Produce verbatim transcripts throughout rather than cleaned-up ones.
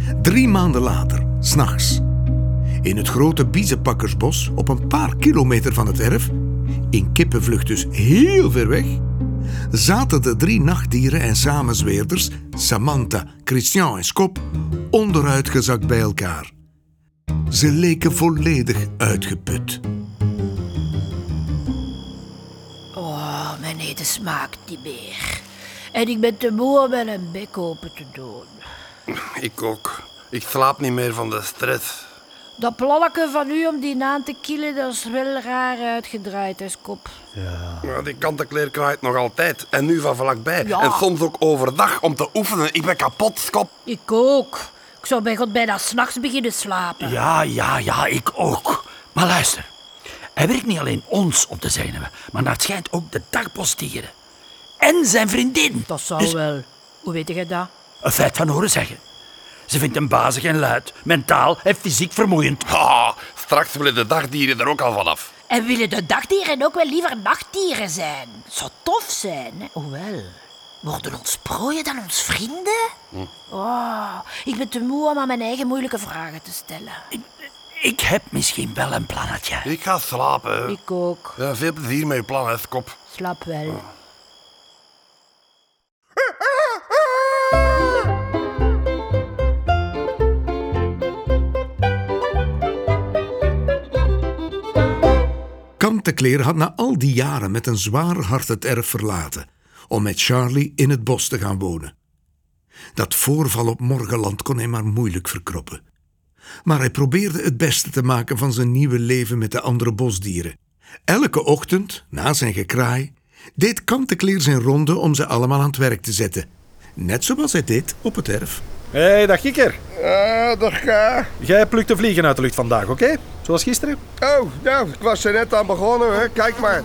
Drie maanden later, 's nachts, in het grote biezenpakkersbos op een paar kilometer van het erf, in kippenvlucht dus heel ver weg, zaten de drie nachtdieren en samenzweerders, Samantha, Christian en Skop, onderuitgezakt bij elkaar. Ze leken volledig uitgeput. Oh, mijn eten smaakt niet meer. En ik ben te moe om mijn bek open te doen. Ik ook. Ik slaap niet meer van de stress. Dat plannetje van u om die aan te killen, dat is wel raar uitgedraaid, hè, Skop. Ja, die kant-en-kleur kraait nog altijd. En nu van vlakbij. Ja. En soms ook overdag om te oefenen. Ik ben kapot, Skop. Ik ook. Ik zou bij God bijna 's nachts beginnen slapen. Ja, ja, ja, ik ook. Maar luister. Hij werkt niet alleen ons op de zenuwen, maar naar het schijnt ook de dagbosdieren. En zijn vriendin. Dat zou Dus wel. Hoe weet je dat? een feit van horen zeggen. Ze vindt hem bazig en luid, mentaal en fysiek vermoeiend. Ah, straks willen de dagdieren er ook al vanaf. En willen de dagdieren ook wel liever nachtdieren zijn? Zou tof zijn, hè? Hoewel, worden ons prooien dan ons vrienden? Oh, ik ben te moe om aan mijn eigen moeilijke vragen te stellen. Ik, ik heb misschien wel een plannetje. Ik ga slapen. Ik ook. Ja, veel plezier met je plan, hè, Skop. Slaap wel. Kantekleer had na al die jaren met een zwaar hart het erf verlaten om met Charlie in het bos te gaan wonen. Dat voorval op Morgenland kon hij maar moeilijk verkroppen. Maar hij probeerde het beste te maken van zijn nieuwe leven met de andere bosdieren. Elke ochtend, na zijn gekraai, deed Kantekleer zijn ronde om ze allemaal aan het werk te zetten. Net zoals hij deed op het erf. Hé, hey, dag Kikker. Ah, dag ga. Jij plukt de vliegen uit de lucht vandaag, oké? Zoals gisteren? Oh, nou, ik was er net aan begonnen, hè. Kijk maar.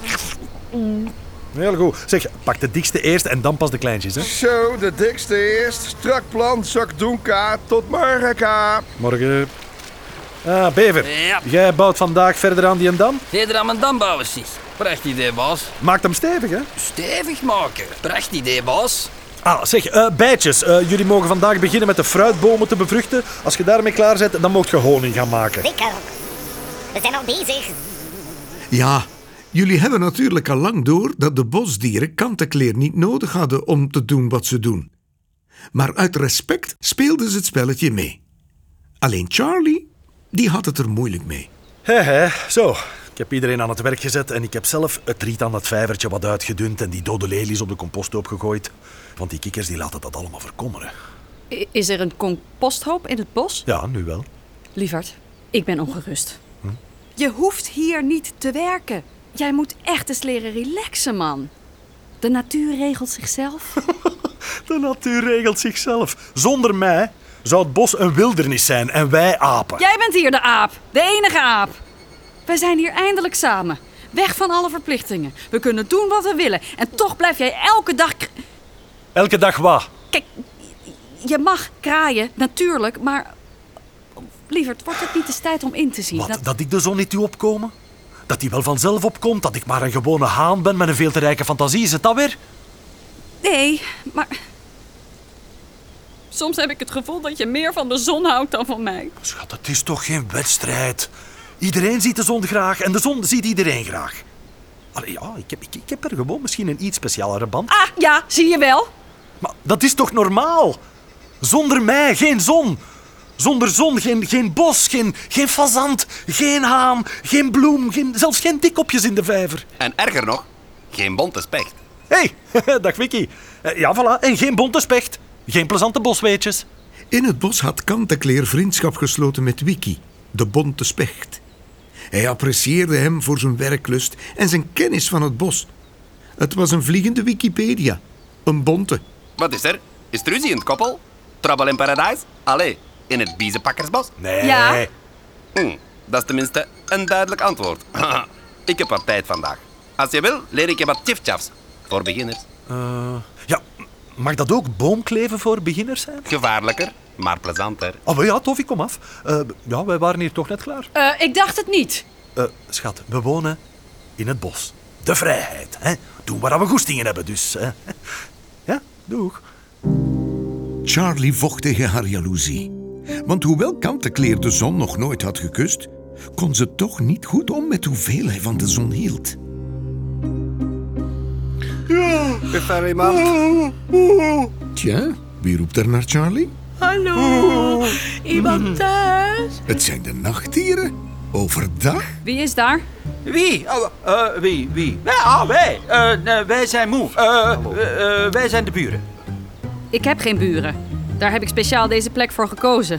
Heel goed. Zeg, pak de dikste eerst en dan pas de kleintjes, hè? Zo, de dikste eerst. Strak plan, zak doen, Ka. Tot morgen, Ka. Morgen. Ah, Bever. Ja. Jij bouwt vandaag verder aan die en dam? Verder aan mijn dam bouwen, zie. Prachtig idee, baas. Maakt hem stevig, hè? Stevig maken. Prachtig idee, baas. Ah, zeg, eh, bijtjes. Eh, jullie mogen vandaag beginnen met de fruitbomen te bevruchten. Als je daarmee klaar bent, dan mocht je honing gaan maken. Zeker. We zijn al bezig. Ja, jullie hebben natuurlijk al lang door dat de bosdieren Kantekleer niet nodig hadden om te doen wat ze doen. Maar uit respect speelden ze het spelletje mee. Alleen Charlie, die had het er moeilijk mee. Hé, hé. Zo. Ik heb iedereen aan het werk gezet en ik heb zelf het riet aan het vijvertje wat uitgedund en die dode lelies op de composthoop gegooid. Want die kikkers die laten dat allemaal verkommeren. I- Is er een composthoop in het bos? Ja, nu wel. Lieverd, ik ben ongerust. Hm? Je hoeft hier niet te werken. Jij moet echt eens leren relaxen, man. De natuur regelt zichzelf. De natuur regelt zichzelf. Zonder mij zou het bos een wildernis zijn en wij apen. Jij bent hier de aap. De enige aap. Wij zijn hier eindelijk samen. Weg van alle verplichtingen. We kunnen doen wat we willen. En toch blijf jij elke dag... k- Elke dag wat? Kijk, je mag kraaien, natuurlijk, maar... Lieverd, wordt het niet eens tijd om in te zien? Wat, dat... dat ik de zon niet doe opkomen? Dat die wel vanzelf opkomt? Dat ik maar een gewone haan ben met een veel te rijke fantasie? Is het dat weer? Nee, maar... Soms heb ik het gevoel dat je meer van de zon houdt dan van mij. Schat, het is toch geen wedstrijd? Iedereen ziet de zon graag en de zon ziet iedereen graag. Allee, ja, ik heb, ik, ik heb er gewoon misschien een iets specialere band. Ah, ja, zie je wel. Maar dat is toch normaal? Zonder mij geen zon. Zonder zon geen, geen bos, geen, geen fazant, geen haan, geen bloem, geen, zelfs geen dikkopjes in de vijver. En erger nog, geen bonte specht. Hé, hey, dag Vicky. Eh, Ja, voilà, en geen bonte specht. Geen plezante bosweetjes. In het bos had Kantekleer vriendschap gesloten met Wiki, de bonte specht. Hij apprecieerde hem voor zijn werklust en zijn kennis van het bos. Het was een vliegende Wikipedia. Een bonte. Wat is er? Is er ruzie in het koppel? Trouble in paradise? Allee, in het biezenpakkersbos? Nee. Ja. Hm, dat is tenminste een duidelijk antwoord. Ik heb wat tijd vandaag. Als je wil, leer ik je wat tjiftjafs. Voor beginners. Uh, ja, mag dat ook boomkleven voor beginners zijn? Gevaarlijker, maar plezanter. Oh, maar ja, tof, ik kom af. Uh, ja, wij waren hier toch net klaar. Uh, ik dacht het niet. Uh, schat, we wonen in het bos. De vrijheid, hè. Doen waar we goestingen hebben, dus. Hè. Ja, doeg. Charlie vocht tegen haar jaloezie. Want hoewel Kantekleer de zon nog nooit had gekust, kon ze toch niet goed om met hoeveel hij van de zon hield. Is er iemand? Tja, wie roept er naar Charlie? Hallo, iemand thuis? Het zijn de nachtdieren. Overdag? Wie is daar? Wie? Oh, eh, wie? Wie? Ja, ah, wij. Eh, nee, wij zijn moe. Eh, eh, eh, wij zijn de buren. Ik heb geen buren. Daar heb ik speciaal deze plek voor gekozen.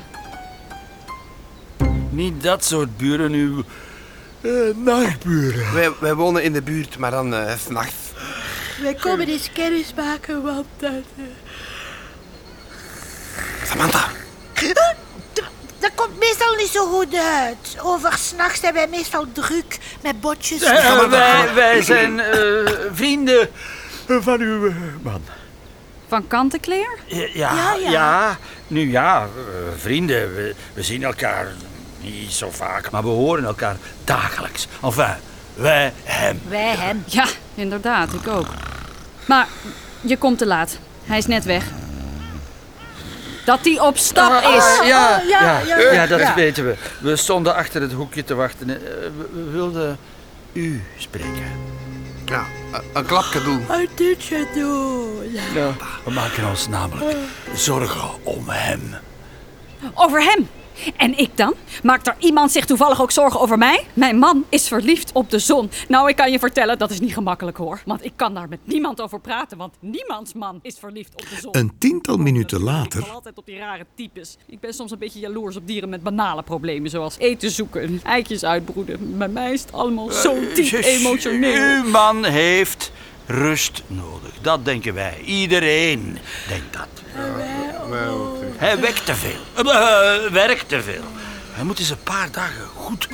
Niet dat soort buren, uw uh, nachtburen. Wij, wij wonen in de buurt, maar dan uh, 's nachts. Wij komen eens kennis maken, want dat... Uh... Samantha. Dat, dat komt meestal niet zo goed uit. Oversnachts zijn wij meestal druk met botjes. Uh, wij, wij zijn uh, vrienden van uw uh, man. Van Kantekleer? Ja, Ja, ja, ja. ja. Nu ja, uh, vrienden. We, we zien elkaar niet zo vaak, maar we horen elkaar dagelijks. Enfin, wij hem. Wij hem. Ja, inderdaad, ik ook. Maar je komt te laat. Hij is net weg. Dat hij op stap Ah, is. ah, ja, Oh, ja, ja, ja, ja, ja. dat Ja. weten we. We stonden achter het hoekje te wachten. Uh, we, we wilden u spreken. Ja, een- een klapje doen. Wat dit je doen? Ja. We maken ons namelijk zorgen om hem. Over hem. En ik dan? Maakt er iemand zich toevallig ook zorgen over mij? Mijn man is verliefd op de zon. Nou, ik kan je vertellen, dat is niet gemakkelijk hoor. Want ik kan daar met niemand over praten, want niemands man is verliefd op de zon. Een tiental minuten Ik later val altijd op die rare types. Ik ben soms een beetje jaloers op dieren met banale problemen, zoals eten zoeken, eitjes uitbroeden. Bij mij is het allemaal zo diep emotioneel. Uw man heeft rust nodig. Dat denken wij. Iedereen denkt dat. Hij werkt te veel. Uh, werkt te veel. Hij moet eens een paar dagen goed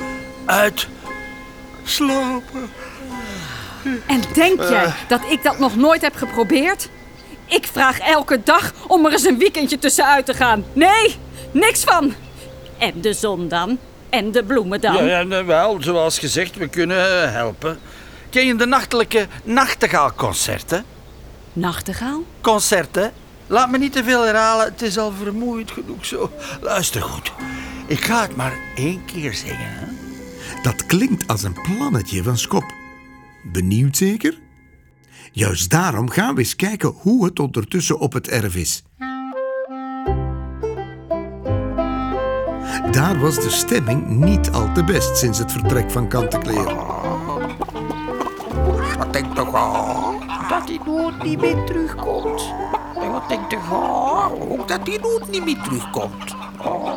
uitslapen. En denk jij dat ik dat nog nooit heb geprobeerd? Ik vraag elke dag om er eens een weekendje tussenuit te gaan. Nee, niks van. En de zon dan? En de bloemen dan? Ja, ja, wel, zoals gezegd, we kunnen helpen. Ken je de nachtelijke nachtegaalconcerten? Nachtegaal? Concerten? Laat me niet te veel herhalen, het is al vermoeiend genoeg zo. Luister goed, ik ga het maar één keer zingen. Hè? Dat klinkt als een plannetje van Skop. Benieuwd zeker? Juist daarom gaan we eens kijken hoe het ondertussen op het erf is. Daar was de stemming niet al te best sinds het vertrek van Kantekleer. Wat denkt toch al? Dat hij nooit niet meer terugkomt. En wat denkt toch al? Ook dat hij nooit niet meer terugkomt. Oh.